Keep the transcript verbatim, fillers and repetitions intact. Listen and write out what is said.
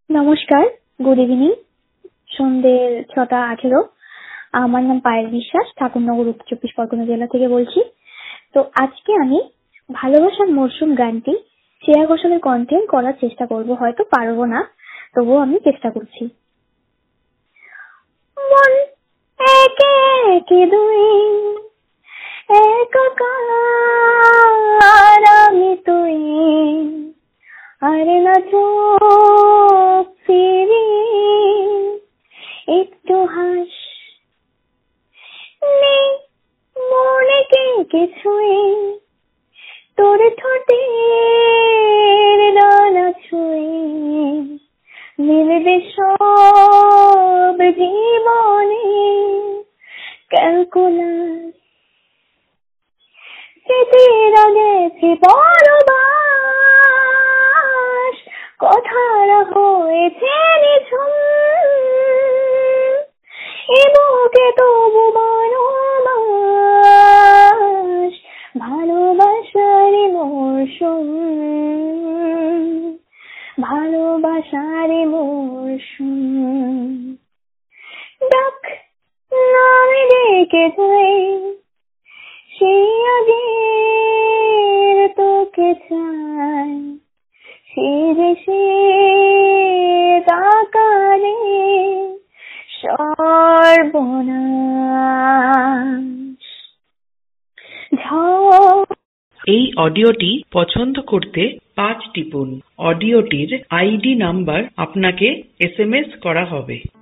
নমস্কার, good evening. সন্ধ্যে ছটা আঠেরো। আমার নাম পায়েল বিশ্বাস, ঠাকুরনগর উত্তর চব্বিশ পরগনা জেলা থেকে বলছি। তো আজকে আমি ভালোবাসার মরশুম গানটি শ্রেয়া ঘোষালের কণ্ঠে করার চেষ্টা করব। হয়তো পারবো না, তবুও আমি চেষ্টা করছি। মন একে একে দুই একাকার আমি তুই, আরে না চোখ ফিরি একটু হাস, নেই মনে কি কিছুই, তোর ঠোঁটের ডানা ছুঁই, মিলবে সব জীবনে ক্যালকুলাস, স্মৃতির গেছে পরবাস, কথারা হয়েছে নিঝুম, এ বুকে তবু বনবাস, ভালোবাসার মরশুম, ভালোবাসার মরশুম। ডাক নামে ডেকে যাই, সেই আগের তোকে চাই, সে দেশে তাকালে সর্বনাশ। এই অডিওটি পছন্দ করতে পাঁচ টিপুন। অডিওটির আইডি নাম্বার আপনাকে এস এম এস করা হবে।